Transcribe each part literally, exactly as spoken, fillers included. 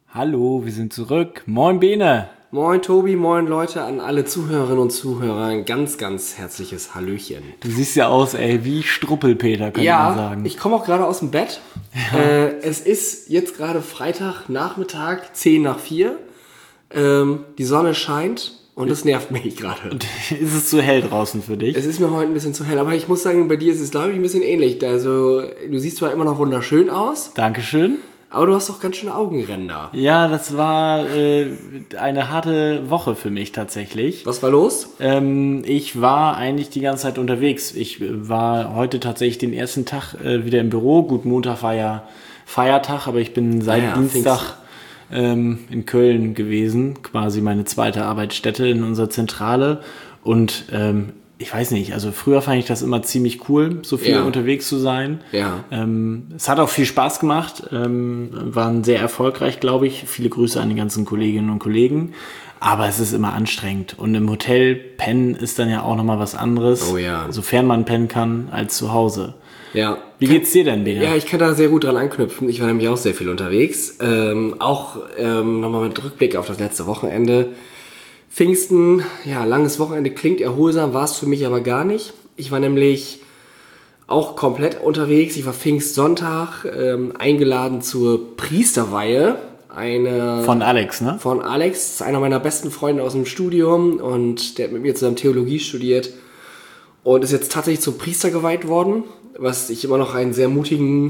Hallo, wir sind zurück. Moin Bene. Moin Tobi, moin Leute, an alle Zuhörerinnen und Zuhörer ein ganz, ganz herzliches Hallöchen. Du siehst ja aus, ey, wie Struppelpeter, könnte ja, man sagen. Ja, ich komme auch gerade aus dem Bett. Ja. Äh, es ist jetzt gerade Freitagnachmittag, zehn nach vier. Ähm, die Sonne scheint und das nervt mich gerade. Und ist es zu hell draußen für dich? Es ist mir heute ein bisschen zu hell, aber ich muss sagen, bei dir ist es, glaube ich, ein bisschen ähnlich. Also, du siehst zwar immer noch wunderschön aus. Dankeschön. Aber du hast doch ganz schöne Augenränder. Ja, das war äh, eine harte Woche für mich tatsächlich. Was war los? Ähm, ich war eigentlich die ganze Zeit unterwegs. Ich äh, war heute tatsächlich den ersten Tag äh, wieder im Büro. Gut, Montag war ja Feiertag, aber ich bin seit ja, Dienstag ähm, in Köln gewesen. Quasi meine zweite Arbeitsstätte in unserer Zentrale. Und ähm, ich weiß nicht, also früher fand ich das immer ziemlich cool, so viel ja. unterwegs zu sein. Ja. Ähm, es hat auch viel Spaß gemacht, ähm, waren sehr erfolgreich, glaube ich. Viele Grüße an die ganzen Kolleginnen und Kollegen. Aber es ist immer anstrengend. Und im Hotel pennen ist dann ja auch nochmal was anderes, oh ja. sofern man pennen kann, als zu Hause. Ja. Wie geht's dir denn, Bea? Ja, ich kann da sehr gut dran anknüpfen. Ich war nämlich auch sehr viel unterwegs. Ähm, auch ähm, nochmal mit Rückblick auf das letzte Wochenende. Pfingsten, ja, langes Wochenende, klingt erholsam, war es für mich aber gar nicht. Ich war nämlich auch komplett unterwegs. Ich war Pfingstsonntag ähm, eingeladen zur Priesterweihe. Eine von Alex, ne? Von Alex, ist einer meiner besten Freunde aus dem Studium und der hat mit mir zusammen Theologie studiert und ist jetzt tatsächlich zum Priester geweiht worden, was ich immer noch einen sehr mutigen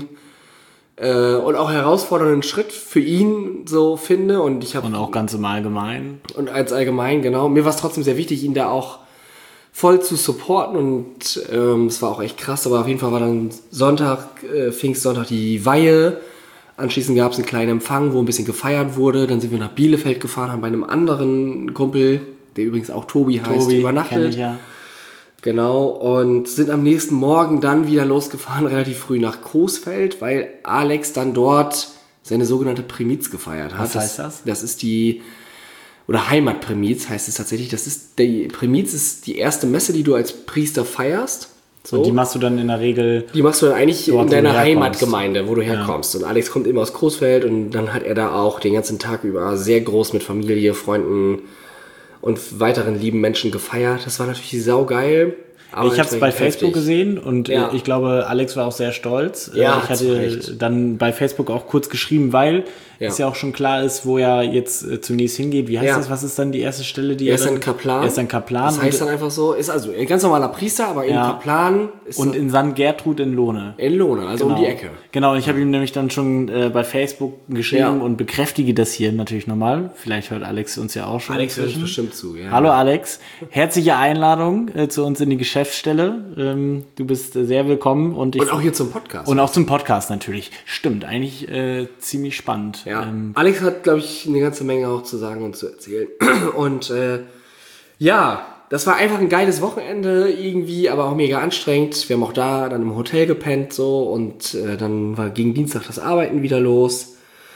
Äh, und auch herausfordernden Schritt für ihn so finde. Und ich habe und auch ganz im Allgemeinen. Und als allgemein, genau. Mir war es trotzdem sehr wichtig, ihn da auch voll zu supporten. Und ähm, es war auch echt krass. Aber auf jeden Fall war dann Sonntag, äh, Pfingstsonntag die Weihe. Anschließend gab es einen kleinen Empfang, wo ein bisschen gefeiert wurde. Dann sind wir nach Bielefeld gefahren, haben bei einem anderen Kumpel, der übrigens auch Tobi heißt, Tobi, übernachtet. kenn ich ja. Genau, und sind am nächsten Morgen dann wieder losgefahren, relativ früh nach Coesfeld, weil Alex dann dort seine sogenannte Primiz gefeiert hat. Was heißt das? Das ist die, oder Heimatprimiz heißt es tatsächlich. Das ist, die Primiz ist die erste Messe, die du als Priester feierst. So. Und die machst du dann in der Regel... Die machst du dann eigentlich dort, in deiner Heimatgemeinde, wo du ja. herkommst. Und Alex kommt immer aus Coesfeld und dann hat er da auch den ganzen Tag über sehr groß mit Familie, Freunden und weiteren lieben Menschen gefeiert. Das war natürlich saugeil. Aber ich habe es bei Facebook heftig. gesehen und ja. ich glaube, Alex war auch sehr stolz. Ja, ich hatte dann bei Facebook auch kurz geschrieben, weil ja. es ja auch schon klar ist, wo er jetzt äh, zunächst hingeht. Wie heißt ja. das? Was ist dann die erste Stelle, die er er ist dann, ein Kaplan. Er ist ein Kaplan. Das heißt dann einfach so, ist also ein ganz normaler Priester, aber ja. im Kaplan ist und in Sankt Gertrud in Lohne. In Lohne, also genau. um die Ecke. Genau, und ich habe ihm nämlich dann schon äh, bei Facebook geschrieben ja. und bekräftige das hier natürlich nochmal. Vielleicht hört Alex uns ja auch schon. Alex hört bestimmt zu, ja. Hallo Alex, herzliche Einladung äh, zu uns in die Geschäftsstelle. Ähm, du bist äh, sehr willkommen. Und, ich, und auch hier zum Podcast. Und auch zum Podcast natürlich. Stimmt, eigentlich äh, ziemlich spannend. Ja. Ähm, Alex hat, glaube ich, eine ganze Menge auch zu sagen und zu erzählen. Und äh, ja, das war einfach ein geiles Wochenende irgendwie, aber auch mega anstrengend. Wir haben auch da dann im Hotel gepennt so und äh, dann war gegen Dienstag das Arbeiten wieder los.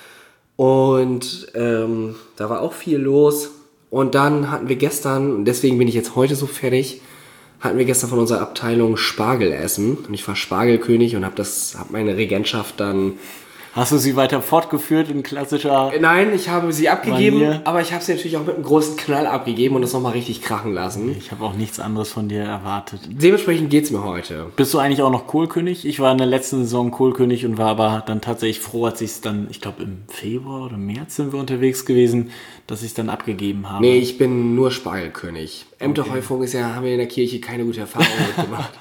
Und ähm, da war auch viel los. Und dann hatten wir gestern, und deswegen bin ich jetzt heute so fertig, hatten wir gestern von unserer Abteilung Spargelessen. Und ich war Spargelkönig und habe das, habe meine Regentschaft dann... Hast du sie weiter fortgeführt in klassischer... Nein, ich habe sie abgegeben, Manier. Aber ich habe sie natürlich auch mit einem großen Knall abgegeben und das nochmal richtig krachen lassen. Ich habe auch nichts anderes von dir erwartet. Dementsprechend geht's mir heute. Bist du eigentlich auch noch Kohlkönig? Ich war in der letzten Saison Kohlkönig und war aber dann tatsächlich froh, als ich es dann, ich glaube im Februar oder März sind wir unterwegs gewesen, dass ich es dann abgegeben habe. Nee, ich bin nur Spargelkönig. Ämterhäufung okay. ist ja, haben wir in der Kirche keine gute Erfahrung mitgemacht.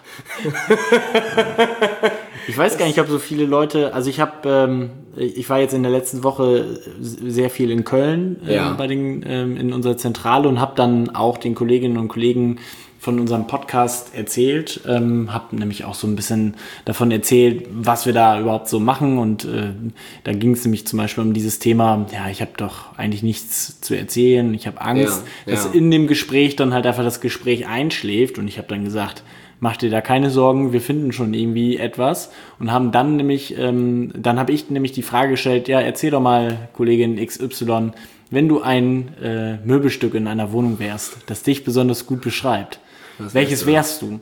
Ich weiß gar nicht, ob so viele Leute, also ich habe, ähm, ich war jetzt in der letzten Woche sehr viel in Köln äh, ja. bei den, ähm, in unserer Zentrale und habe dann auch den Kolleginnen und Kollegen von unserem Podcast erzählt, ähm, habe nämlich auch so ein bisschen davon erzählt, was wir da überhaupt so machen und äh, da ging es nämlich zum Beispiel um dieses Thema, ja, ich habe doch eigentlich nichts zu erzählen, ich habe Angst, ja, dass ja. in dem Gespräch dann halt einfach das Gespräch einschläft und ich habe dann gesagt, mach dir da keine Sorgen, wir finden schon irgendwie etwas und haben dann nämlich, ähm, dann habe ich nämlich die Frage gestellt, ja, erzähl doch mal, Kollegin X Y, wenn du ein äh, Möbelstück in einer Wohnung wärst, das dich besonders gut beschreibt, Was welches wärst du?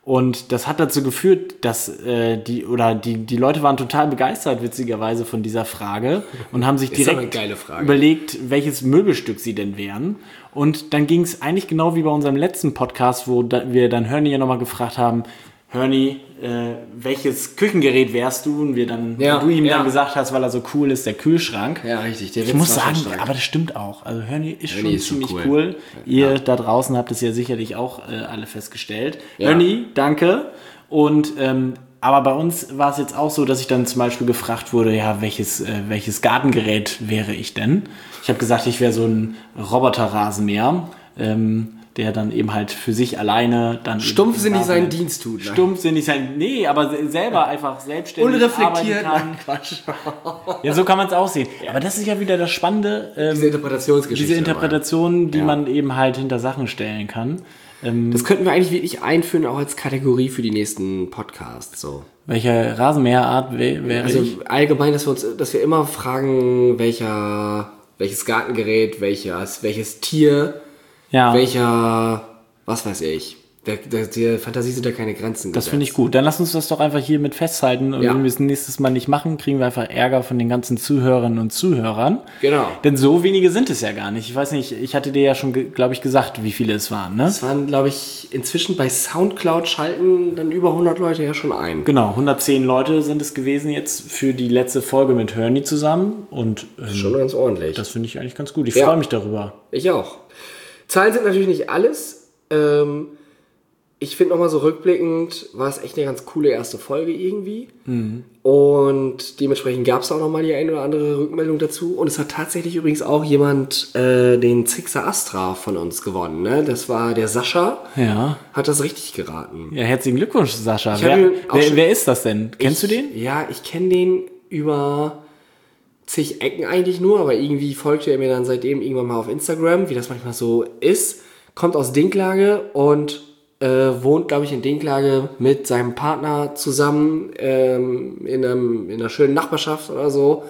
Und das hat dazu geführt, dass äh, die oder die, die Leute waren total begeistert, witzigerweise, von dieser Frage und haben sich Ist aber eine direkt geile Frage. überlegt, welches Möbelstück sie denn wären. Und dann ging es eigentlich genau wie bei unserem letzten Podcast, wo da, wir dann Hörni ja nochmal gefragt haben, Hörni, äh, welches Küchengerät wärst du? Und wir dann, Ja, du ihm ja. dann gesagt hast, weil er so cool ist, der Kühlschrank. Ja, richtig. Der Ich muss sagen, aber das stimmt auch. Also Hörni ist Hörni schon ist schon ziemlich cool. cool. Ihr Ja. da draußen habt es ja sicherlich auch äh, alle festgestellt. Ja. Hörni, danke. Und ähm, aber bei uns war es jetzt auch so, dass ich dann zum Beispiel gefragt wurde, ja, welches, äh, welches Gartengerät wäre ich denn? Ich habe gesagt, ich wäre so ein Roboterrasenmäher, ähm, der dann eben halt für sich alleine dann... Stumpfsinnig eben seinen Rasen- Dienst tut. Ne? Stumpfsinnig sein... Nee, aber se- selber einfach selbstständig Unreflektiert. arbeiten Nein, Quatsch. kann. Ja, so kann man es auch sehen. Aber das ist ja wieder das Spannende. Ähm, Diese Interpretationsgeschichte. diese Interpretation, die Ja. man eben halt hinter Sachen stellen kann. Ähm, Das könnten wir eigentlich wirklich einführen, auch als Kategorie für die nächsten Podcasts. So. welche Rasenmäherart wä- wäre Also ich? allgemein, dass wir uns, dass wir immer fragen, welcher, welches Gartengerät, welches, welches Tier, Ja, welcher, was weiß ich. Der, der, der Fantasie sind ja keine Grenzen. das finde ich gut. Dann lass uns das doch einfach hier mit festhalten. Und Ja. wenn wir es nächstes Mal nicht machen, kriegen wir einfach Ärger von den ganzen Zuhörerinnen und Zuhörern. Genau. Denn so wenige sind es ja gar nicht. Ich weiß nicht, ich hatte dir ja schon, glaube ich, gesagt, wie viele es waren, ne? Es waren, glaube ich, inzwischen bei Soundcloud schalten dann über hundert Leute ja schon ein. Genau, hundertzehn Leute sind es gewesen jetzt für die letzte Folge mit Hörni zusammen. Und ähm, Schon ganz ordentlich. das finde ich eigentlich ganz gut. Ich Ja. freue mich darüber. Ich auch. Zahlen sind natürlich nicht alles. Ähm, ich finde nochmal so rückblickend, war es echt eine ganz coole erste Folge irgendwie. Und dementsprechend gab es auch nochmal die eine oder andere Rückmeldung dazu. Und es hat tatsächlich übrigens auch jemand äh, den Zixer Astra von uns gewonnen. Ne? Das war der Sascha. Ja. Hat das richtig geraten. Ja, herzlichen Glückwunsch, Sascha. Ich Wer, hab ihn auch wer, schon- wer ist das denn? Kennst ich, du den? Ja, ich kenne den über zig Ecken eigentlich nur, aber irgendwie folgte er mir dann seitdem irgendwann mal auf Instagram, wie das manchmal so ist. Kommt aus Dinklage und äh, wohnt, glaube ich, in Dinklage mit seinem Partner zusammen ähm, in, einem, in einer schönen Nachbarschaft oder so.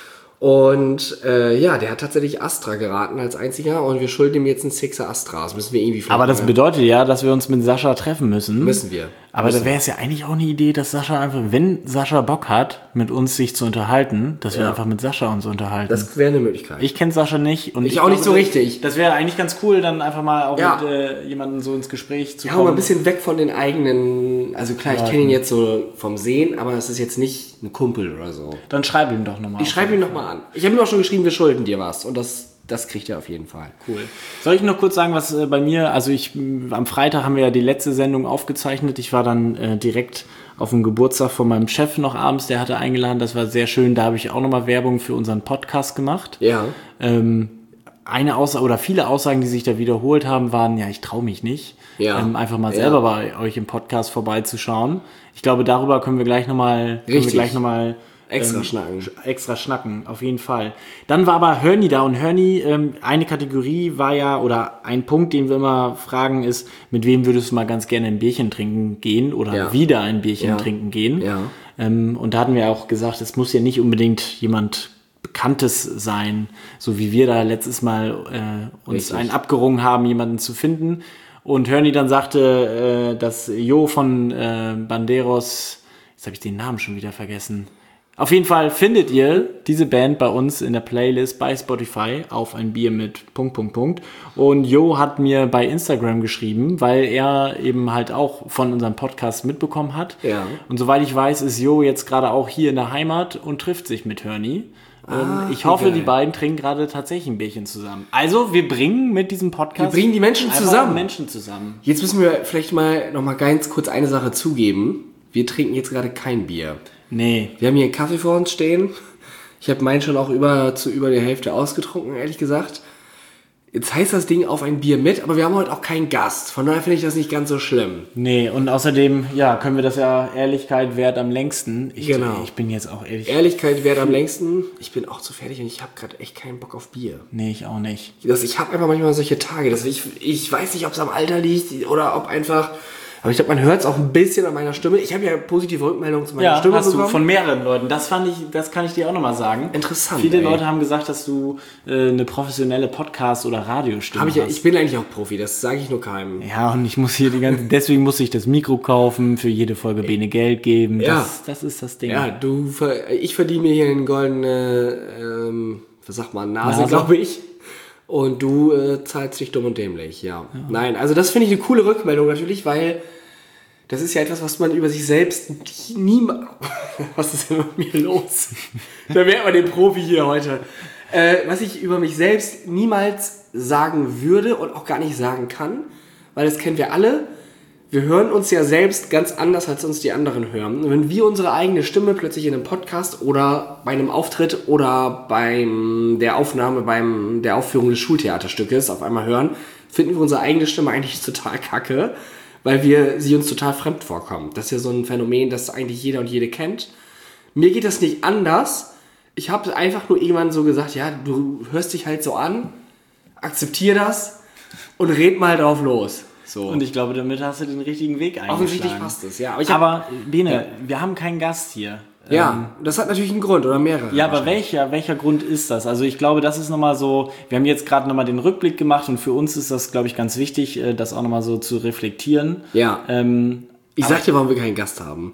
Und äh, ja, der hat tatsächlich Astra geraten als einziger und wir schulden ihm jetzt einen Sixer Astra. Das müssen wir irgendwie Aber das finden, ne? bedeutet ja, dass wir uns mit Sascha treffen müssen. Müssen wir. Aber da wäre es ja eigentlich auch eine Idee, dass Sascha einfach, wenn Sascha Bock hat, mit uns sich zu unterhalten, dass wir Ja. einfach mit Sascha uns unterhalten. Das wäre eine Möglichkeit. ich kenne Sascha nicht. Und Ich auch nicht so das- richtig. Das wäre eigentlich ganz cool, dann einfach mal auch Ja. mit äh, jemandem so ins Gespräch zu Ja, kommen. aber ein bisschen weg von den eigenen. Also klar, ich kenne ihn jetzt so vom Sehen, aber es ist jetzt nicht ein Kumpel oder so. Dann schreib ihm doch nochmal. Ich schreibe ihn nochmal an. Ich habe ihm auch schon geschrieben, wir schulden dir was. Und das, das kriegt er auf jeden Fall. Cool. Soll ich noch kurz sagen, was äh, bei mir, also ich, m, am Freitag haben wir ja die letzte Sendung aufgezeichnet. Ich war dann äh, direkt auf dem Geburtstag von meinem Chef noch abends, der hatte eingeladen, das war sehr schön. Da habe ich auch nochmal Werbung für unseren Podcast gemacht. Ja. Ähm, eine Aussage oder viele Aussagen, die sich da wiederholt haben, waren, ja, ich traue mich nicht, Ja. ähm, einfach mal Ja. selber bei euch im Podcast vorbeizuschauen. Ich glaube, darüber können wir gleich nochmal, können wir Richtig. gleich nochmal Extra schnacken. extra schnacken, auf jeden Fall. Dann war aber Hörni da und Hörni, ähm, eine Kategorie war ja, oder ein Punkt, den wir immer fragen, ist, mit wem würdest du mal ganz gerne ein Bierchen trinken gehen oder Ja. wieder ein Bierchen Ja. trinken gehen? Ja. Ähm, und da hatten wir auch gesagt, es muss ja nicht unbedingt jemand Bekanntes sein, so wie wir da letztes Mal äh, uns Richtig. einen abgerungen haben, jemanden zu finden. Und Hörni dann sagte, äh, dass Jo von äh, Banderos, jetzt habe ich den Namen schon wieder vergessen. Auf jeden Fall findet ihr diese Band bei uns in der Playlist bei Spotify auf ein Bier mit Punkt, Punkt, Punkt. Und Jo hat mir bei Instagram geschrieben, weil er eben halt auch von unserem Podcast mitbekommen hat. Ja. Und soweit ich weiß, ist Jo jetzt gerade auch hier in der Heimat und trifft sich mit Hörni. Ah, ähm, ich hoffe, geil. die beiden trinken gerade tatsächlich ein Bierchen zusammen. Also, wir bringen mit diesem Podcast... Wir bringen die Menschen einfach zusammen. Menschen zusammen. Jetzt müssen wir vielleicht mal noch mal ganz kurz eine Sache zugeben. Wir trinken jetzt gerade kein Bier. Nee. Wir haben hier einen Kaffee vor uns stehen. Ich habe meinen schon auch über, zu über der Hälfte ausgetrunken, ehrlich gesagt. Jetzt heißt das Ding auf ein Bier mit, aber wir haben heute auch keinen Gast. Von daher finde ich das nicht ganz so schlimm. Nee, und außerdem, ja, können wir das ja Ehrlichkeit wert am längsten. Ich, Genau. ich bin jetzt auch ehrlich... Ehrlichkeit währt am längsten. Ich bin auch zu fertig und ich habe gerade echt keinen Bock auf Bier. Nee, ich auch nicht. Das, ich habe einfach manchmal solche Tage. Dass ich, ich weiß nicht, ob es am Alter liegt oder ob einfach Aber ich glaube, man hört es auch ein bisschen an meiner Stimme. Ich habe ja positive Rückmeldungen zu meiner ja, Stimme hast bekommen. du von mehreren Leuten. Das fand ich, das kann ich dir auch nochmal sagen. Interessant. Viele ey. Leute haben gesagt, dass du äh, eine professionelle Podcast- oder Radiostimme Hab ich, hast. ich bin eigentlich auch Profi, das sage ich nur keinem. Ja, und ich muss hier die ganze, deswegen muss ich das Mikro kaufen, für jede Folge Bene Geld geben. Ja. Das, das ist das Ding. Ja, du, ver- ich verdiene mir hier eine goldene, ähm, was sagt man, Nase, Nase. glaube ich. Und du äh, zahlst dich dumm und dämlich, ja. ja. Nein, also das finde ich eine coole Rückmeldung natürlich, weil das ist ja etwas, was man über sich selbst niemals... Was ist denn mit mir los? Da wäre man den Profi hier heute. Äh, was ich über mich selbst niemals sagen würde und auch gar nicht sagen kann, weil das kennen wir alle. Wir hören uns ja selbst ganz anders, als uns die anderen hören. Und wenn wir unsere eigene Stimme plötzlich in einem Podcast oder bei einem Auftritt oder bei der Aufnahme, beim der Aufführung des Schultheaterstückes auf einmal hören, finden wir unsere eigene Stimme eigentlich total kacke, weil wir sie uns total fremd vorkommen. Das ist ja so ein Phänomen, das eigentlich jeder und jede kennt. Mir geht das nicht anders. Ich habe einfach nur irgendwann so gesagt, ja, du hörst dich halt so an, akzeptier das und red mal drauf los. So. Und ich glaube, damit hast du den richtigen Weg eingeschlagen. Offensichtlich passt es, ja. Aber, ich aber hab, Bene, ja. wir haben keinen Gast hier. Ja, ähm, das hat natürlich einen Grund oder mehrere. Ja, aber welcher, welcher Grund ist das? Also ich glaube, das ist nochmal so, wir haben jetzt gerade nochmal den Rückblick gemacht und für uns ist das, glaube ich, ganz wichtig, das auch nochmal so zu reflektieren. Ja. Ähm, ich sag dir, warum wir keinen Gast haben.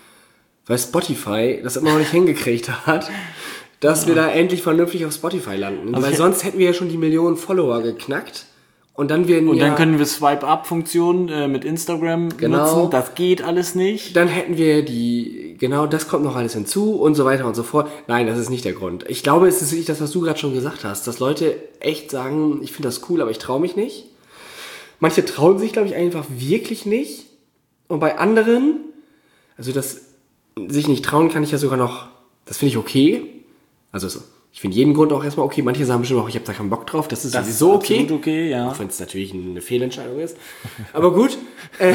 Weil Spotify das immer noch nicht hingekriegt hat, dass ja. wir da endlich vernünftig auf Spotify landen. Also Weil sonst hätten wir ja schon die Millionen Follower geknackt. Und dann, wir und ja, dann können wir Swipe-Up-Funktion äh, mit Instagram genau, nutzen. Das geht alles nicht. Dann hätten wir die, genau, das kommt noch alles hinzu und so weiter und so fort. Nein, das ist nicht der Grund. Ich glaube, es ist wirklich das, was du gerade schon gesagt hast, dass Leute echt sagen, ich finde das cool, aber ich traue mich nicht. Manche trauen sich, glaube ich, einfach wirklich nicht. Und bei anderen, also das sich nicht trauen, kann ich ja sogar noch, das finde ich okay. Also so. Ich finde jeden Grund auch erstmal okay. Manche sagen bestimmt auch, ich habe da keinen Bock drauf. Das ist das sowieso ist okay. okay, ja. Auch wenn es natürlich eine Fehlentscheidung ist. Aber gut. äh,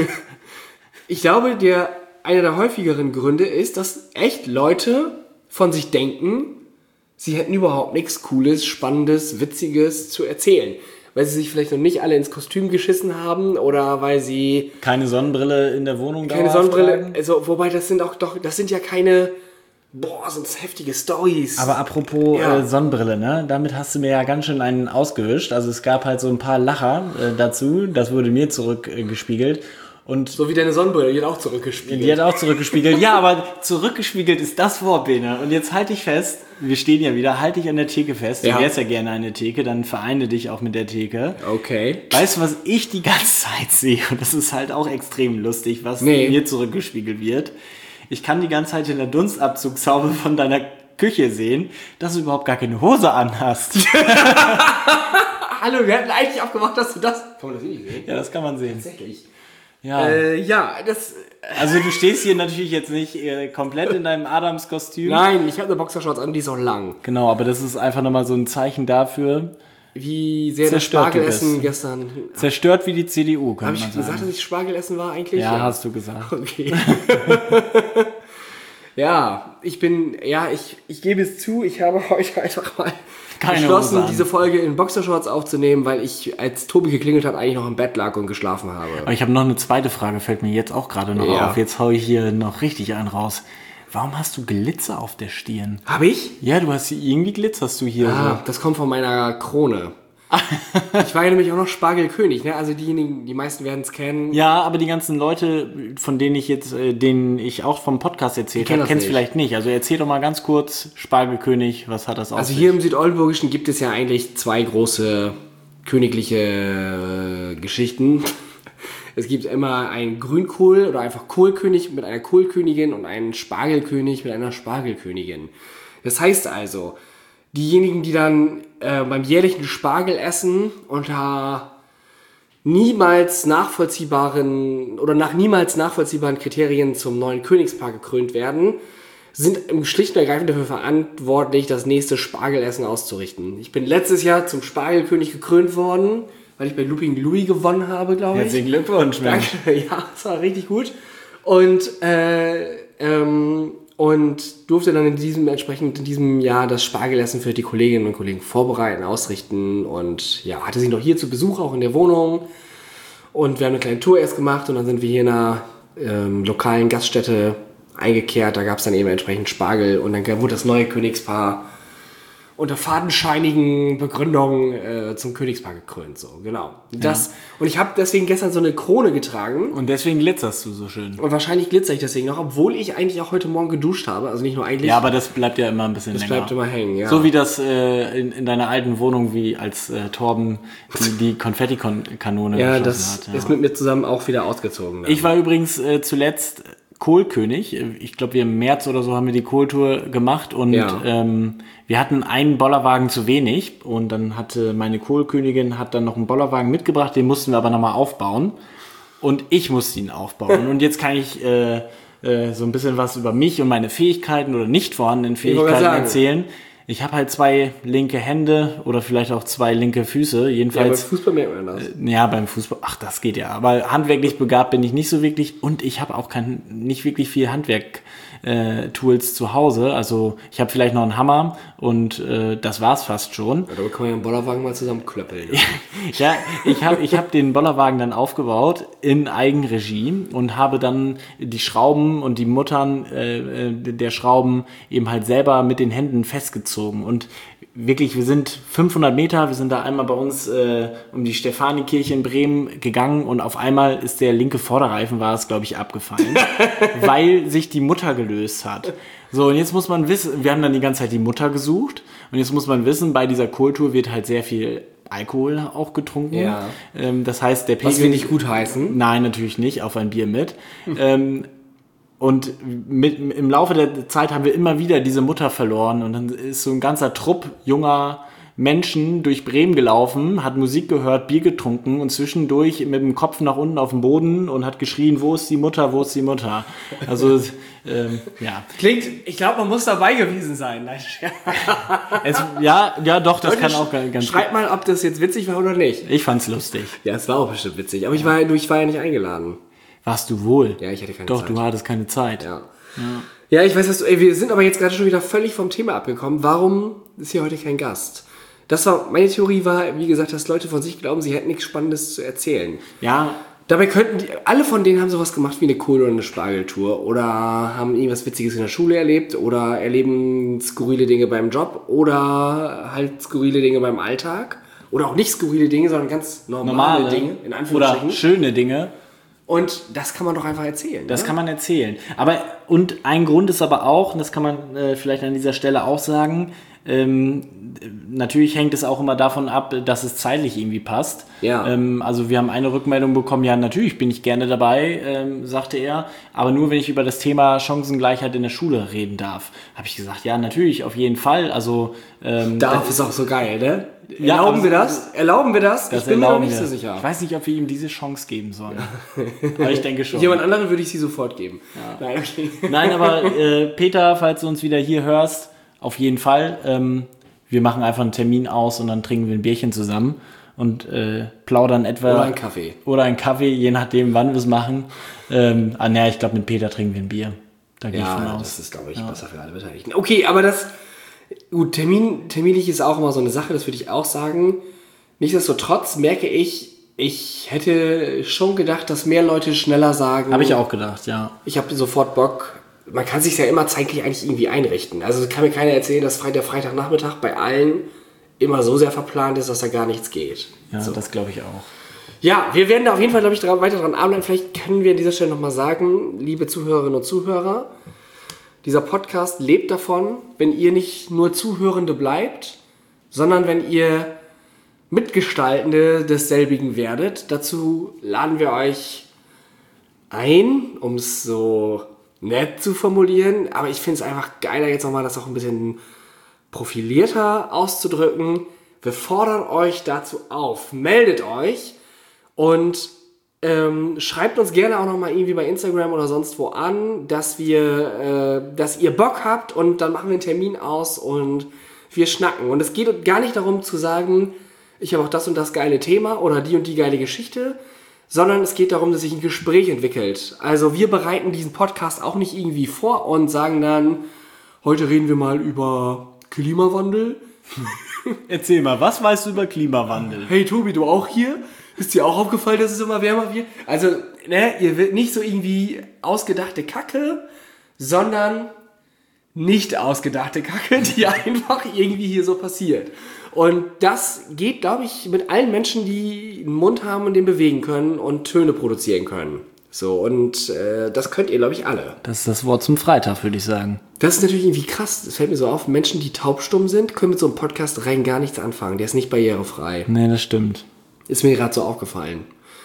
ich glaube, der, einer der häufigeren Gründe ist, dass echt Leute von sich denken, sie hätten überhaupt nichts Cooles, Spannendes, Witziges zu erzählen. Weil sie sich vielleicht noch nicht alle ins Kostüm geschissen haben oder weil sie... Keine Sonnenbrille in der Wohnung Keine Sonnenbrille. Also, wobei, das sind auch doch, das sind ja keine... Boah, sind das heftige Storys. Aber apropos ja. äh, Sonnenbrille, ne? Damit hast du mir ja ganz schön einen ausgewischt. Also es gab halt so ein paar Lacher äh, dazu. Das wurde mir zurückgespiegelt. Äh, Und so wie deine Sonnenbrille, die hat auch zurückgespiegelt. Die hat auch zurückgespiegelt. Ja, aber zurückgespiegelt ist das Wort, Bene. Und jetzt halte ich fest, wir stehen ja wieder, halte dich an der Theke fest. Ja. Du wärst ja gerne eine Theke, dann vereine dich auch mit der Theke. Okay. Weißt du, was ich die ganze Zeit sehe? Und das ist halt auch extrem lustig, was nee. mir zurückgespiegelt wird. Ich kann die ganze Zeit in der Dunstabzugshaube von deiner Küche sehen, dass du überhaupt gar keine Hose anhast. Hallo, wir hatten eigentlich aufgemacht, dass du das... Kann man das nicht sehen? Ja, das kann man sehen. Tatsächlich. Ja. Äh, ja, das... Also du stehst hier natürlich jetzt nicht äh, komplett in deinem Adams-Kostüm. Nein, ich habe eine Boxershorts an, die ist auch lang. Genau, aber das ist einfach nochmal so ein Zeichen dafür, wie sehr das Spargelessen gestern... Zerstört wie die C D U, kann Habe man ich sagen. gesagt, dass ich Spargelessen war eigentlich? Ja, ja, hast du gesagt. Okay. Ja, ich bin... Ja, ich, ich gebe es zu, ich habe heute einfach mal... Keine beschlossen, Hose an. diese Folge in Boxershorts aufzunehmen, weil ich, als Tobi geklingelt hat, eigentlich noch im Bett lag und geschlafen habe. Aber ich habe noch eine zweite Frage, fällt mir jetzt auch gerade noch ja. auf. Jetzt hau ich hier noch richtig einen raus. Warum hast du Glitzer auf der Stirn? Habe ich? Ja, du hast irgendwie glitzerst du hier. Ah, so. das kommt von meiner Krone. Ich war ja nämlich auch noch Spargelkönig, ne? Also diejenigen, die meisten werden es kennen. Ja, aber die ganzen Leute, von denen ich jetzt, äh, denen ich auch vom Podcast erzählt habe, kennst vielleicht nicht. Also erzähl doch mal ganz kurz, Spargelkönig, was hat das auf Also sich? hier im Südoldenburgischen gibt es ja eigentlich zwei große königliche äh, Geschichten. Es gibt immer einen Grünkohl oder einfach Kohlkönig mit einer Kohlkönigin und einen Spargelkönig mit einer Spargelkönigin. Das heißt also, diejenigen, die dann äh, beim jährlichen Spargelessen unter niemals nachvollziehbaren oder nach niemals nachvollziehbaren Kriterien zum neuen Königspaar gekrönt werden, sind im schlicht und ergreifend dafür verantwortlich, das nächste Spargelessen auszurichten. Ich bin letztes Jahr zum Spargelkönig gekrönt worden, weil ich bei Looping Louis gewonnen habe, glaube ich. Herzlichen Glückwunsch, Mensch. Danke, ja, das war richtig gut. Und äh, ähm, und durfte dann in diesem entsprechend in diesem Jahr das Spargelessen für die Kolleginnen und Kollegen vorbereiten, ausrichten und ja, hatte sie noch hier zu Besuch auch in der Wohnung Und wir haben eine kleine Tour erst gemacht und dann sind wir hier in einer ähm, lokalen Gaststätte eingekehrt. Da gab es dann eben entsprechend Spargel und dann wurde das neue Königspaar unter fadenscheinigen Begründungen äh, zum Königspaar gekrönt. So, genau. Das, ja. Und ich habe deswegen gestern so eine Krone getragen. Und deswegen glitzerst du so schön. Und wahrscheinlich glitzer ich deswegen noch, obwohl ich eigentlich auch heute Morgen geduscht habe. Also nicht nur eigentlich. Ja, aber das bleibt ja immer ein bisschen das länger. Das bleibt immer hängen, ja. So wie das äh, in, in deiner alten Wohnung, wie als äh, Torben die, die Konfettikanone ja, geschossen das hat. Ja, das ist mit mir zusammen auch wieder ausgezogen. Dann. Ich war übrigens äh, zuletzt Kohlkönig. Ich glaube, wir im März oder so haben wir die Kohltour gemacht und ja. ähm, wir hatten einen Bollerwagen zu wenig und dann hatte meine Kohlkönigin hat dann noch einen Bollerwagen mitgebracht, den mussten wir aber nochmal aufbauen und ich musste ihn aufbauen und jetzt kann ich äh, äh, so ein bisschen was über mich und meine Fähigkeiten oder nicht vorhandenen Fähigkeiten erzählen. Ich habe halt zwei linke Hände oder vielleicht auch zwei linke Füße. Jedenfalls. Ja, beim Fußball merkt man das. Äh, ja, beim Fußball. Ach, das geht ja. Aber handwerklich begabt bin ich nicht so wirklich und ich habe auch kein, nicht wirklich viel Handwerk-Tools äh, zu Hause. Also ich habe vielleicht noch einen Hammer und äh, das war's fast schon. Ja, da kann man ja einen Bollerwagen mal zusammenklöppeln. Ne? Ja, ich habe ich hab den Bollerwagen dann aufgebaut in Eigenregie und habe dann die Schrauben und die Muttern äh, der Schrauben eben halt selber mit den Händen festgezogen. Und wirklich, wir sind fünfhundert Meter, wir sind da einmal bei uns äh, um die Stephanikirche in Bremen gegangen und auf einmal ist der linke Vorderreifen, war es glaube ich, abgefallen, weil sich die Mutter gelöst hat. So, und jetzt muss man wissen, wir haben dann die ganze Zeit die Mutter gesucht und jetzt muss man wissen, bei dieser Kohltour wird halt sehr viel Alkohol auch getrunken. Ja. Ähm, das heißt, der Pegel... Was wir nicht gut heißen. Nein, natürlich nicht, auf ein Bier mit. Hm. Ähm, Und mit, im Laufe der Zeit haben wir immer wieder diese Mutter verloren und dann ist so ein ganzer Trupp junger Menschen durch Bremen gelaufen, hat Musik gehört, Bier getrunken und zwischendurch mit dem Kopf nach unten auf dem Boden und hat geschrien, wo ist die Mutter, wo ist die Mutter? Also, ähm, ja. Klingt, ich glaube, man muss dabei gewesen sein. es, ja, ja, doch, das Leute, kann auch ganz Schreibt mal, ob das jetzt witzig war oder nicht. Ich fand's lustig. Ja, es war auch bestimmt witzig, aber ich war, ich war ja nicht eingeladen. Warst du wohl? Ja, ich hatte keine Doch, Zeit. Doch, du hattest keine Zeit. Ja. Ja. Ja, ich weiß, was du, ey, wir sind aber jetzt gerade schon wieder völlig vom Thema abgekommen. Warum ist hier heute kein Gast? Das war, meine Theorie war, wie gesagt, dass Leute von sich glauben, sie hätten nichts Spannendes zu erzählen. Ja. Dabei könnten die, alle von denen haben sowas gemacht wie eine Kohl- oder eine Spargeltour oder haben irgendwas Witziges in der Schule erlebt oder erleben skurrile Dinge beim Job oder halt skurrile Dinge beim Alltag oder auch nicht skurrile Dinge, sondern ganz normale, normale Dinge, in Anführungsstrichen. Oder schöne Dinge. Und das kann man doch einfach erzählen. Das ne? kann man erzählen. Aber, und ein Grund ist aber auch, und das kann man äh, vielleicht an dieser Stelle auch sagen, ähm, natürlich hängt es auch immer davon ab, dass es zeitlich irgendwie passt. Ja. Ähm, also wir haben eine Rückmeldung bekommen, ja, natürlich bin ich gerne dabei, ähm, sagte er, aber nur wenn ich über das Thema Chancengleichheit in der Schule reden darf. Habe ich gesagt, ja, natürlich, auf jeden Fall. Also ähm, darf ist auch so geil, ne? Ja, erlauben wir das? Erlauben wir das? das ich bin mir noch nicht wir. so sicher. Ich weiß nicht, ob wir ihm diese Chance geben sollen. Ja. Aber ich denke schon. Jemand anderen würde ich sie sofort geben. Ja. Nein, okay. Nein, aber äh, Peter, falls du uns wieder hier hörst, auf jeden Fall. Ähm, wir machen einfach einen Termin aus und dann trinken wir ein Bierchen zusammen und äh, plaudern etwa... Oder einen Kaffee. Oder einen Kaffee, je nachdem, wann wir es machen. Ähm, ah, naja, ich glaube, mit Peter trinken wir ein Bier. Da gehe ja, ich von aus. das ist, glaube ich, ja. besser für alle Beteiligten. Okay, aber das... Gut, Termin, terminlich ist auch immer so eine Sache, das würde ich auch sagen. Nichtsdestotrotz merke ich, ich hätte schon gedacht, dass mehr Leute schneller sagen... Habe ich auch gedacht, ja. Ich habe sofort Bock. Man kann sich ja immer zeitlich eigentlich irgendwie einrichten. Also kann mir keiner erzählen, dass der Freitagnachmittag bei allen immer so sehr verplant ist, dass da gar nichts geht. Ja, so. Das glaube ich auch. Ja, wir werden da auf jeden Fall, glaube ich, weiter dran arbeiten. Vielleicht können wir an dieser Stelle nochmal sagen, liebe Zuhörerinnen und Zuhörer, dieser Podcast lebt davon, wenn ihr nicht nur Zuhörende bleibt, sondern wenn ihr Mitgestaltende desselbigen werdet. Dazu laden wir euch ein, um es so nett zu formulieren, aber ich finde es einfach geiler, jetzt nochmal das auch ein bisschen profilierter auszudrücken. Wir fordern euch dazu auf, meldet euch und ähm, schreibt uns gerne auch nochmal irgendwie bei Instagram oder sonst wo an, dass wir, äh, dass ihr Bock habt und dann machen wir einen Termin aus und wir schnacken. Und es geht gar nicht darum zu sagen, ich habe auch das und das geile Thema oder die und die geile Geschichte, sondern es geht darum, dass sich ein Gespräch entwickelt. Also wir bereiten diesen Podcast auch nicht irgendwie vor und sagen dann, heute reden wir mal über Klimawandel. Erzähl mal, was weißt du über Klimawandel? Hey Tobi, du auch hier? Ist dir auch aufgefallen, dass es immer wärmer wird? Also, ne, ihr wird nicht so irgendwie ausgedachte Kacke, sondern nicht ausgedachte Kacke, die einfach irgendwie hier so passiert. Und das geht, glaube ich, mit allen Menschen, die einen Mund haben und den bewegen können und Töne produzieren können. So, und äh, das könnt ihr, glaube ich, alle. Das ist das Wort zum Freitag, würde ich sagen. Das ist natürlich irgendwie krass. Das fällt mir so auf. Menschen, die taubstumm sind, können mit so einem Podcast rein gar nichts anfangen. Der ist nicht barrierefrei. Nee, das stimmt. Ist mir gerade so aufgefallen.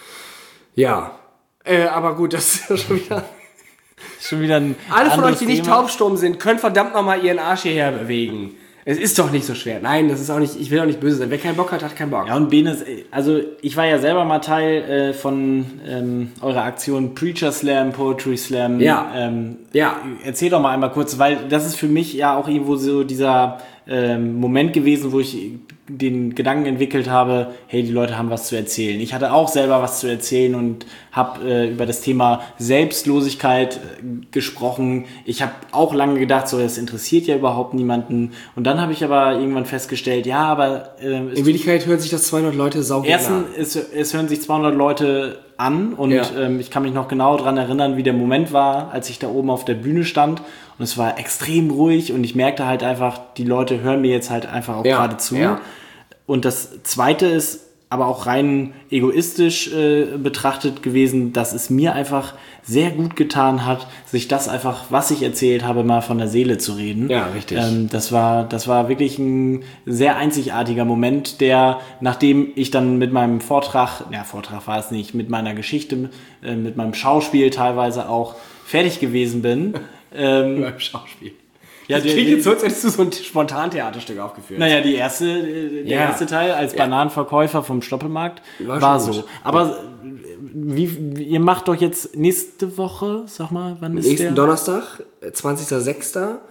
Ja. Äh, aber gut, das ist ja schon wieder... Schon wieder ein Alle von euch, die nicht Thema. taubstumm sind, können verdammt nochmal ihren Arsch hierher bewegen. Es ist doch nicht so schwer. Nein, das ist auch nicht, ich will auch nicht böse sein. Wer keinen Bock hat, hat keinen Bock. Ja, und Benes, also ich war ja selber mal Teil äh, von ähm, eurer Aktion Preacher Slam, Poetry Slam. Ja. Ähm, Ja. Erzähl doch mal einmal kurz, weil das ist für mich ja auch irgendwo so dieser ähm, Moment gewesen, wo ich den Gedanken entwickelt habe, hey, die Leute haben was zu erzählen. Ich hatte auch selber was zu erzählen und habe äh, über das Thema Selbstlosigkeit äh, gesprochen. Ich habe auch lange gedacht, so, das interessiert ja überhaupt niemanden. Und dann habe ich aber irgendwann festgestellt, ja, aber... Äh, In Wirklichkeit hören sich das zweihundert Leute saugut an. Erstens, es, es hören sich zweihundert Leute an und Ja. ähm, ich kann mich noch genau daran erinnern, wie der Moment war, als ich da oben auf der Bühne stand und es war extrem ruhig und ich merkte halt einfach, die Leute hören mir jetzt halt einfach auch Ja. gerade zu. Ja. Und das Zweite ist aber auch rein egoistisch äh, betrachtet gewesen, dass es mir einfach sehr gut getan hat, sich das einfach, was ich erzählt habe, mal von der Seele zu reden. Ja, richtig. Ähm, das war, das war wirklich ein sehr einzigartiger Moment, der, nachdem ich dann mit meinem Vortrag, ja, Vortrag war es nicht, mit meiner Geschichte, äh, mit meinem Schauspiel teilweise auch fertig gewesen bin. ähm, Beim Schauspiel. ja, Das der- klingt jetzt so, als hättest du so ein Spontantheaterstück aufgeführt. Naja, die erste, äh, der Ja. erste Teil als Ja. Bananenverkäufer vom Stoppelmarkt War war, schon so. gut. Aber äh, wie, wie, ihr macht doch jetzt nächste Woche, sag mal, wann ist Nächsten der? Donnerstag, zwanzigster sechster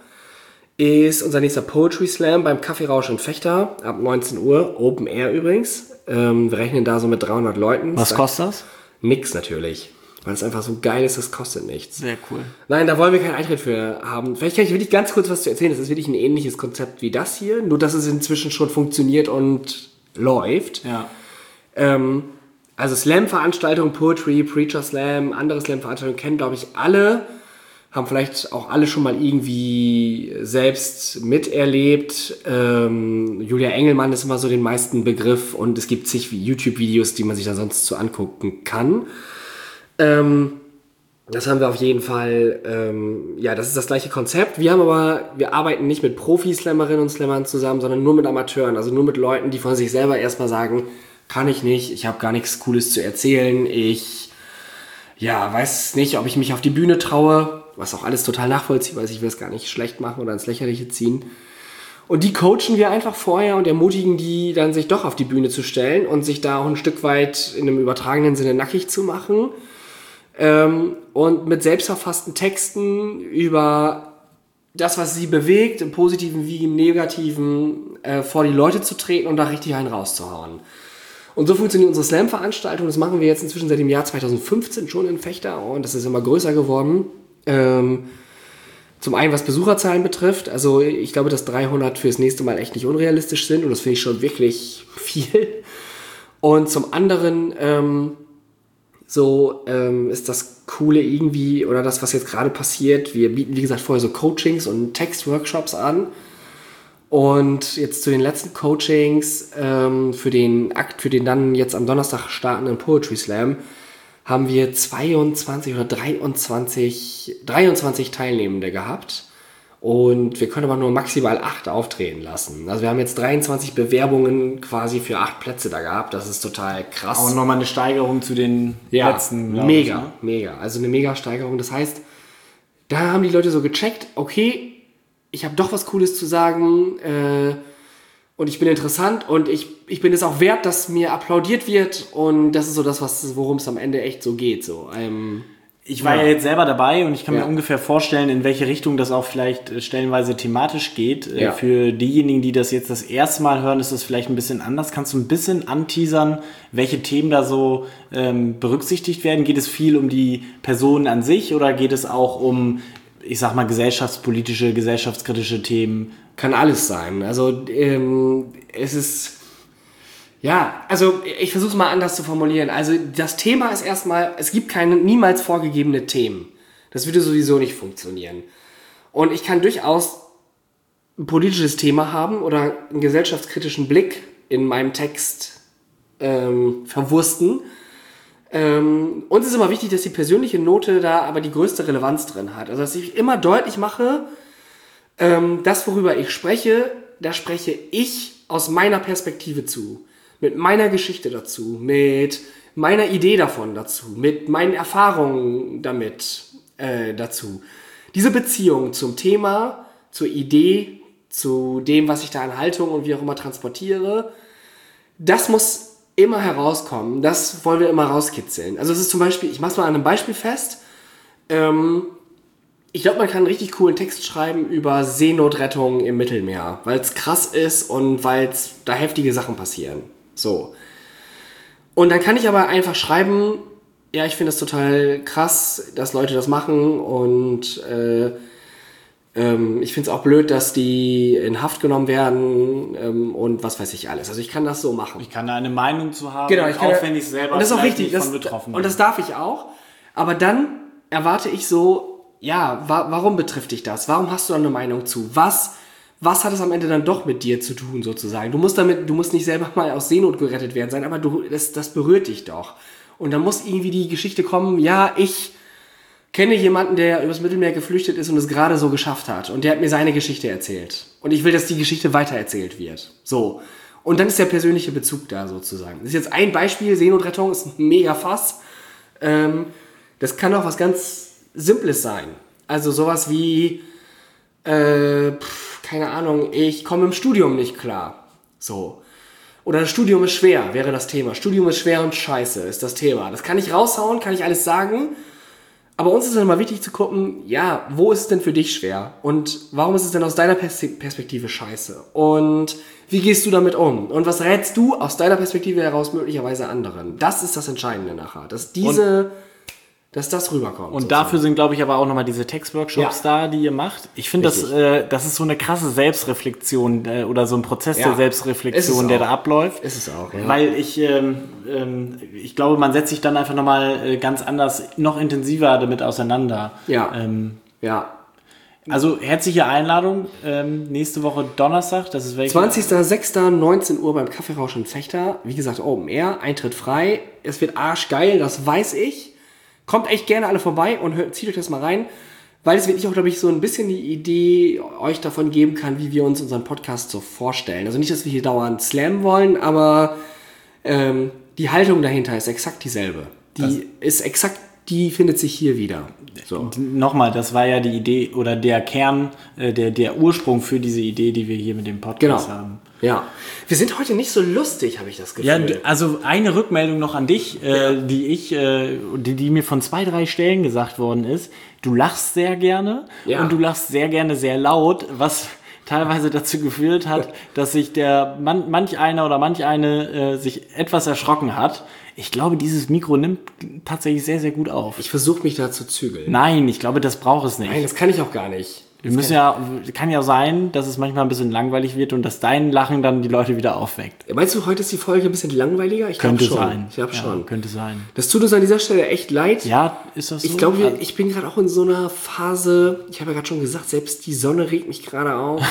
ist unser nächster Poetry Slam beim Kaffeerausch in Fechter ab neunzehn Uhr, Open Air übrigens. Ähm, wir rechnen da so mit dreihundert Leuten. Was kostet das? Nix natürlich, weil es einfach so geil ist, das kostet nichts. Sehr cool. Nein, da wollen wir keinen Eintritt für haben. Vielleicht kann ich wirklich ganz kurz was zu erzählen. Das ist wirklich ein ähnliches Konzept wie das hier, nur dass es inzwischen schon funktioniert und läuft. Ja. Ähm, also Slam-Veranstaltungen, Poetry, Preacher Slam, andere Slam-Veranstaltungen kennen, glaube ich, alle. Haben vielleicht auch alle schon mal irgendwie selbst miterlebt. Ähm, Julia Engelmann ist immer so den meisten Begriff und es gibt zig YouTube-Videos, die man sich da sonst so angucken kann. Ähm, das haben wir auf jeden Fall, ähm, ja, das ist das gleiche Konzept. Wir haben aber, wir arbeiten nicht mit Profi-Slammerinnen und Slammern zusammen, sondern nur mit Amateuren, also nur mit Leuten, die von sich selber erstmal sagen, kann ich nicht, ich habe gar nichts Cooles zu erzählen, ich, ja, weiß nicht, ob ich mich auf die Bühne traue, was auch alles total nachvollziehbar ist, ich will es gar nicht schlecht machen oder ins Lächerliche ziehen. Und die coachen wir einfach vorher und ermutigen die dann, sich doch auf die Bühne zu stellen und sich da auch ein Stück weit in einem übertragenen Sinne nackig zu machen. Ähm, und mit selbstverfassten Texten über das, was sie bewegt, im Positiven wie im Negativen, äh, vor die Leute zu treten und da richtig einen rauszuhauen. Und so funktioniert unsere Slam-Veranstaltung. Das machen wir jetzt inzwischen seit dem Jahr zweitausendfünfzehn schon in Fechter und das ist immer größer geworden. Ähm, zum einen, was Besucherzahlen betrifft. Also ich glaube, dass dreihundert fürs nächste Mal echt nicht unrealistisch sind und das finde ich schon wirklich viel. Und zum anderen ähm, so ähm, ist das Coole irgendwie, oder das, was jetzt gerade passiert, wir bieten, wie gesagt, vorher so Coachings und Textworkshops an. Und jetzt zu den letzten Coachings ähm, für den Akt, für den dann jetzt am Donnerstag startenden Poetry Slam, haben wir zweiundzwanzig oder dreiundzwanzig, dreiundzwanzig Teilnehmende gehabt. Und wir können aber nur maximal acht auftreten lassen. Also wir haben jetzt dreiundzwanzig Bewerbungen quasi für acht Plätze da gehabt. Das ist total krass. Auch nochmal eine Steigerung zu den Ja, letzten. glaub mega, ich, ne? mega. Also eine mega Steigerung. Das heißt, da haben die Leute so gecheckt, okay, ich habe doch was Cooles zu sagen äh, und ich bin interessant und ich, ich bin es auch wert, dass mir applaudiert wird und das ist so das, was worum es am Ende echt so geht. So. Ähm, Ich war Ja. ja. jetzt selber dabei und ich kann Ja. mir ungefähr vorstellen, in welche Richtung das auch vielleicht äh, stellenweise thematisch geht. Äh, Ja. Für diejenigen, die das jetzt das erste Mal hören, ist das vielleicht ein bisschen anders. Kannst du ein bisschen anteasern, welche Themen da so ähm, berücksichtigt werden? Geht es viel um die Personen an sich oder geht es auch um, ich sag mal, gesellschaftspolitische, gesellschaftskritische Themen? Kann alles sein. Also ähm, es ist Ja, also ich versuche es mal anders zu formulieren. Also das Thema ist erstmal, es gibt keine niemals vorgegebene Themen. Das würde sowieso nicht funktionieren. Und ich kann durchaus ein politisches Thema haben oder einen gesellschaftskritischen Blick in meinem Text ähm, verwursten. Ähm, uns ist immer wichtig, dass die persönliche Note da aber die größte Relevanz drin hat. Also dass ich immer deutlich mache, ähm, das, worüber ich spreche, da spreche ich aus meiner Perspektive zu. Mit meiner Geschichte dazu, mit meiner Idee davon dazu, mit meinen Erfahrungen damit äh, dazu. Diese Beziehung zum Thema, zur Idee, zu dem, was ich da an Haltung und wie auch immer transportiere, das muss immer herauskommen. Das wollen wir immer rauskitzeln. Also es ist zum Beispiel, ich mache es mal an einem Beispiel fest. Ähm, ich glaube, man kann einen richtig coolen Text schreiben über Seenotrettung im Mittelmeer, weil es krass ist und weil da heftige Sachen passieren. So. Und dann kann ich aber einfach schreiben, ja, ich finde es total krass, dass Leute das machen und äh, ähm, ich finde es auch blöd, dass die in Haft genommen werden ähm, und was weiß ich alles. Also ich kann das so machen. Ich kann da eine Meinung zu haben, genau, ich kann, auch wenn ich selber und das ist auch richtig, nicht das, von betroffen bin. Und das darf ich auch. Aber dann erwarte ich so, ja, wa- warum betrifft dich das? Warum hast du da eine Meinung zu? Was... Was hat es am Ende dann doch mit dir zu tun, sozusagen? Du musst damit, du musst nicht selber mal aus Seenot gerettet werden sein, aber du, das, das berührt dich doch. Und dann muss irgendwie die Geschichte kommen, ja, ich kenne jemanden, der übers Mittelmeer geflüchtet ist und es gerade so geschafft hat. Und der hat mir seine Geschichte erzählt. Und ich will, dass die Geschichte weitererzählt wird. So. Und dann ist der persönliche Bezug da, sozusagen. Das ist jetzt ein Beispiel, Seenotrettung ist ein mega Fass. Ähm, das kann auch was ganz Simples sein. Also sowas wie, äh, pff, keine Ahnung, ich komme im Studium nicht klar. So. Oder das Studium ist schwer, wäre das Thema. Studium ist schwer und scheiße, ist das Thema. Das kann ich raushauen, kann ich alles sagen. Aber uns ist dann mal wichtig zu gucken, ja, wo ist es denn für dich schwer? Und warum ist es denn aus deiner Pers- Perspektive scheiße? Und wie gehst du damit um? Und was rätst du aus deiner Perspektive heraus möglicherweise anderen? Das ist das Entscheidende nachher. Dass diese... Und dass das rüberkommt. Und sozusagen. dafür sind, glaube ich, aber auch nochmal diese Textworkshops ja. da, die ihr macht. Ich finde, das, äh, das ist so eine krasse Selbstreflexion äh, oder so ein Prozess ja. der Selbstreflexion, der da abläuft. Ist es auch, ja. Weil ich, ähm, ähm, ich glaube, man setzt sich dann einfach nochmal äh, ganz anders, noch intensiver damit auseinander. Ja. Ähm, ja. Also herzliche Einladung, ähm, nächste Woche Donnerstag, das ist welche? zwanzigster sechster neunzehn Uhr beim Kaffeerausch in Fechter. Wie gesagt, Open Air, Eintritt frei. Es wird arschgeil, das weiß ich. Kommt echt gerne alle vorbei und hört, zieht euch das mal rein, weil es wirklich auch, glaube ich, so ein bisschen die Idee euch davon geben kann, wie wir uns unseren Podcast so vorstellen. Also nicht, dass wir hier dauernd slammen wollen, aber ähm, die Haltung dahinter ist exakt dieselbe. Die das ist exakt, die findet sich hier wieder. So. Nochmal, das war ja die Idee oder der Kern, äh, der, der Ursprung für diese Idee, die wir hier mit dem Podcast genau. haben. Ja. Wir sind heute nicht so lustig, habe ich das Gefühl. Ja, also eine Rückmeldung noch an dich, äh, ja. die ich, äh, die, die mir von zwei, drei Stellen gesagt worden ist. Du lachst sehr gerne ja. und du lachst sehr gerne sehr laut, was teilweise dazu geführt hat, dass sich der man, manch einer oder manch eine äh, sich etwas erschrocken hat. Ich glaube, dieses Mikro nimmt tatsächlich sehr, sehr gut auf. Ich versuche mich da zu zügeln. Nein, ich glaube, das braucht es nicht. Nein, das kann ich auch gar nicht. Wir müssen ja, kann ja sein, dass es manchmal ein bisschen langweilig wird und dass dein Lachen dann die Leute wieder aufweckt. Ja, meinst du, heute ist die Folge ein bisschen langweiliger? Ich könnte glaub schon. sein. Ich glaube ja, schon. Könnte sein. Das tut uns an dieser Stelle echt leid. Ja, ist das so? Ich glaube, ich bin gerade auch in so einer Phase, ich habe ja gerade schon gesagt, selbst die Sonne regt mich gerade auf.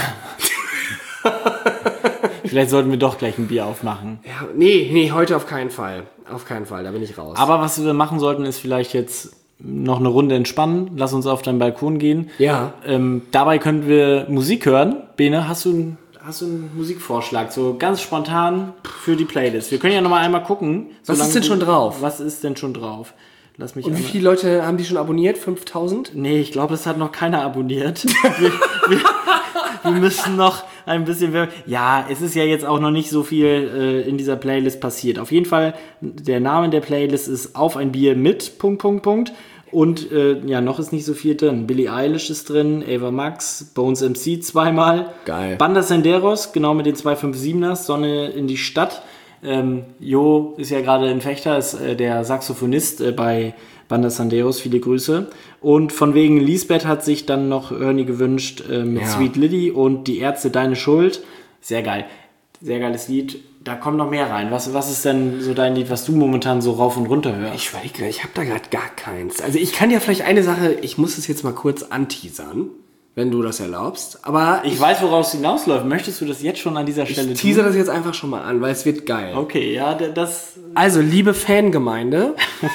Vielleicht sollten wir doch gleich ein Bier aufmachen. Ja, nee, nee, heute auf keinen Fall. Auf keinen Fall, da bin ich raus. Aber was wir machen sollten, ist vielleicht jetzt noch eine Runde entspannen. Lass uns auf deinen Balkon gehen. Ja. Ähm, dabei könnten wir Musik hören. Bene, hast du, ein, hast du einen Musikvorschlag? So ganz spontan für die Playlist. Wir können ja noch mal einmal gucken. Was ist denn schon drauf? Was ist denn schon drauf? Lass mich Und wie viele Leute haben die schon abonniert? fünftausend? Nee, ich glaube, das hat noch keiner abonniert. wir, wir, wir müssen noch ein bisschen... Ja, es ist ja jetzt auch noch nicht so viel äh, in dieser Playlist passiert. Auf jeden Fall, der Name der Playlist ist Auf ein Bier mit... Punkt, Punkt, Punkt. Und äh, ja, noch ist nicht so viel drin. Billie Eilish ist drin, Ava Max, Bones M C zweimal. Geil. Banda Senderos, genau mit den zwei fünf siebeners, Sonne in die Stadt. Ähm, Jo ist ja gerade in Fechter, ist äh, der Saxophonist äh, bei Banda Senderos, viele Grüße. Und von wegen Lisbeth hat sich dann noch Ernie gewünscht äh, mit ja. Sweet Lily und die Ärzte Deine Schuld. Sehr geil. sehr geiles Lied. Da kommt noch mehr rein. Was, was ist denn so dein Lied, was du momentan so rauf und runter hörst? Ich überlege gerade, ich habe da gerade gar keins. Also ich kann ja vielleicht eine Sache, ich muss es jetzt mal kurz anteasern, wenn du das erlaubst. Aber ich, ich weiß, worauf es hinausläuft. Möchtest du das jetzt schon an dieser Stelle tun? Ich teaser das jetzt einfach schon mal an, weil es wird geil. Okay, ja, das... Also, liebe Fangemeinde,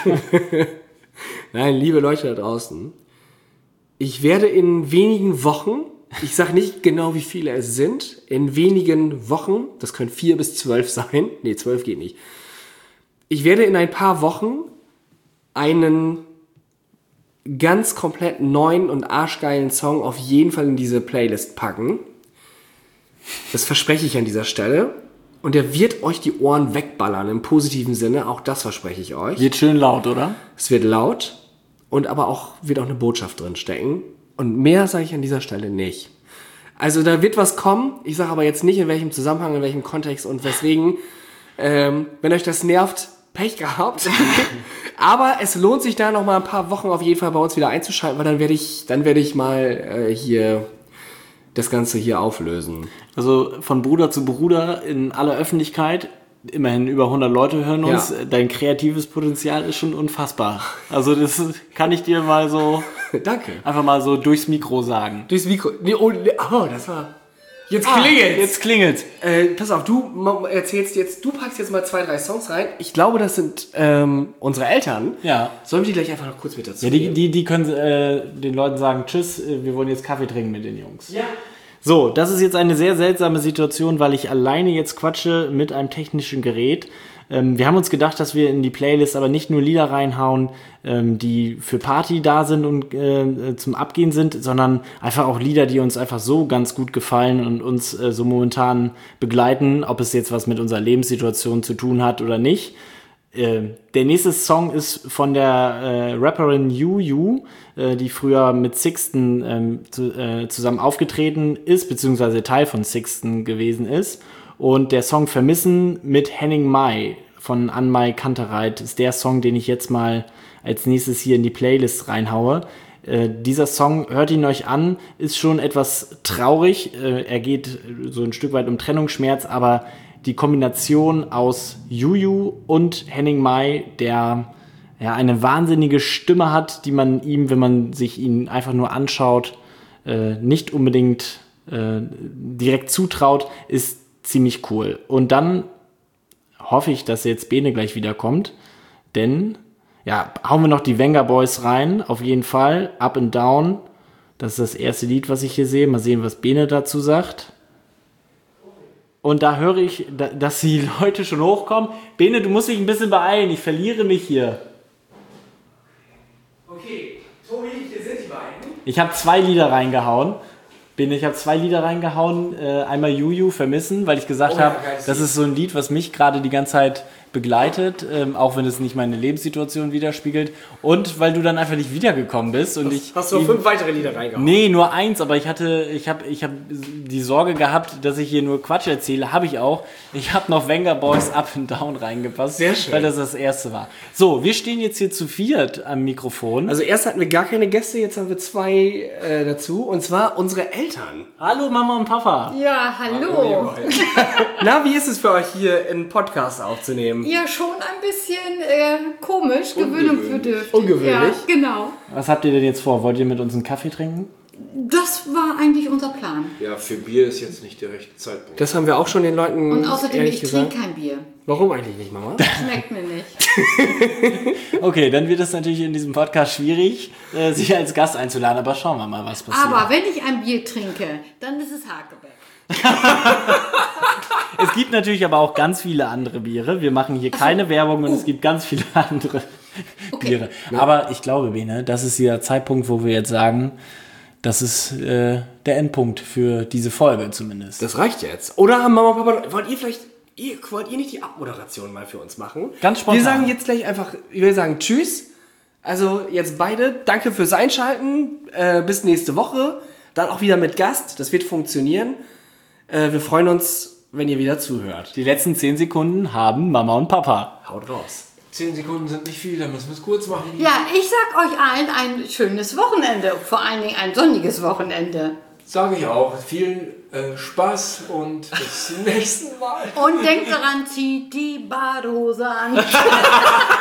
nein, liebe Leute da draußen, ich werde in wenigen Wochen, ich sage nicht genau, wie viele es sind, in wenigen Wochen, das können vier bis zwölf sein, nee, zwölf geht nicht, ich werde in ein paar Wochen einen ganz komplett neuen und arschgeilen Song auf jeden Fall in diese Playlist packen. Das verspreche ich an dieser Stelle. Und der wird euch die Ohren wegballern, im positiven Sinne, auch das verspreche ich euch. Wird schön laut, oder? Es wird laut und aber auch wird auch eine Botschaft drin stecken. Und mehr sage ich an dieser Stelle nicht. Also da wird was kommen. Ich sage aber jetzt nicht, in welchem Zusammenhang, in welchem Kontext und weswegen. Ähm, wenn euch das nervt, Pech gehabt. Aber es lohnt sich da noch mal ein paar Wochen auf jeden Fall bei uns wieder einzuschalten, weil dann werde ich, dann werde ich mal äh, hier das Ganze hier auflösen. Also von Bruder zu Bruder in aller Öffentlichkeit. Immerhin über hundert Leute hören uns. Ja. Dein kreatives Potenzial ist schon unfassbar. Also das kann ich dir mal so Danke. Einfach mal so durchs Mikro sagen. Durchs Mikro. Nee, oh, oh, das war... Jetzt ah, klingelt. Jetzt klingelt. Äh, pass auf, du erzählst jetzt, du packst jetzt mal zwei, drei Songs rein. Ich glaube, das sind ähm, unsere Eltern. Ja. Sollen wir die gleich einfach noch kurz mit dazu Ja, die, die, die können äh, den Leuten sagen, tschüss, wir wollen jetzt Kaffee trinken mit den Jungs. Ja. So, das ist jetzt eine sehr seltsame Situation, weil ich alleine jetzt quatsche mit einem technischen Gerät. Ähm, wir haben uns gedacht, dass wir in die Playlist aber nicht nur Lieder reinhauen, ähm, die für Party da sind und äh, zum Abgehen sind, sondern einfach auch Lieder, die uns einfach so ganz gut gefallen und uns äh, so momentan begleiten, ob es jetzt was mit unserer Lebenssituation zu tun hat oder nicht. Äh, der nächste Song ist von der äh, Rapperin Yu, äh, die früher mit Sixten ähm, zu, äh, zusammen aufgetreten ist, beziehungsweise Teil von Sixten gewesen ist. Und der Song Vermissen mit Henning Mai von Anmai Kantereit ist der Song, den ich jetzt mal als nächstes hier in die Playlist reinhaue. Äh, dieser Song, hört ihn euch an, ist schon etwas traurig. Äh, er geht so ein Stück weit um Trennungsschmerz, aber die Kombination aus Juju und Henning Mai, der ja eine wahnsinnige Stimme hat, die man ihm, wenn man sich ihn einfach nur anschaut, äh, nicht unbedingt äh, direkt zutraut, ist ziemlich cool. Und dann hoffe ich, dass jetzt Bene gleich wiederkommt, denn ja, hauen wir noch die Venga Boys rein, auf jeden Fall, Up and Down, das ist das erste Lied, was ich hier sehe, mal sehen, was Bene dazu sagt. Und da höre ich, dass die Leute schon hochkommen. Bene, du musst dich ein bisschen beeilen, ich verliere mich hier. Okay, Tobi, hier sind die beiden. Ich habe zwei Lieder reingehauen. Bin, ich habe zwei Lieder reingehauen, äh, einmal Juju, Vermissen, weil ich gesagt oh, habe, ja, das ist so ein Lied, was mich gerade die ganze Zeit begleitet, ähm, auch wenn es nicht meine Lebenssituation widerspiegelt und weil du dann einfach nicht wiedergekommen bist. Und hast, ich, hast du noch fünf weitere Lieder reingehauen? Nee, nur eins, aber ich hatte, ich habe ich hab die Sorge gehabt, dass ich hier nur Quatsch erzähle, habe ich auch. Ich habe noch Venga Boys Up and Down reingepasst, sehr schön, weil das das erste war. So, wir stehen jetzt hier zu viert am Mikrofon. Also erst hatten wir gar keine Gäste, jetzt haben wir zwei äh, dazu und zwar unsere Eltern. Hallo Mama und Papa. Ja, hallo. Na, wie ist es für euch hier einen Podcast aufzunehmen? Ja, schon ein bisschen äh, komisch, gewöhnungsbedürftig. Ungewöhnlich? Ja, genau. Was habt ihr denn jetzt vor? Wollt ihr mit uns einen Kaffee trinken? Das war eigentlich unser Plan. Ja, für Bier ist jetzt nicht der rechte Zeitpunkt. Das haben wir auch schon den Leuten Und außerdem, ich gesagt. trinke kein Bier. Warum eigentlich nicht, Mama? Schmeckt mir nicht. Okay, dann wird es natürlich in diesem Podcast schwierig, äh, sich als Gast einzuladen, aber schauen wir mal, was passiert. Aber wenn ich ein Bier trinke, dann ist es Hakebeck. Es gibt natürlich aber auch ganz viele andere Biere. Wir machen hier keine so. Werbung und uh. es gibt ganz viele andere okay. Biere. Ja. Aber ich glaube, Bene, das ist der Zeitpunkt, wo wir jetzt sagen, das ist äh, der Endpunkt für diese Folge zumindest. Das reicht jetzt. Oder Mama und Papa, wollt ihr vielleicht, ihr, wollt ihr nicht die Abmoderation mal für uns machen? Ganz spontan. Wir sagen jetzt gleich einfach, wir sagen Tschüss. Also jetzt beide, danke fürs Einschalten. Äh, bis nächste Woche. Dann auch wieder mit Gast. Das wird funktionieren. Äh, wir freuen uns, wenn ihr wieder zuhört. Die letzten zehn Sekunden haben Mama und Papa. Haut raus. Zehn Sekunden sind nicht viel, dann müssen wir es kurz machen. Ja, ich sag euch allen ein schönes Wochenende. Vor allen Dingen ein sonniges Wochenende. Sage ich auch. Viel äh, Spaß und bis zum nächsten Mal. Und denkt daran, zieht die Badehose an.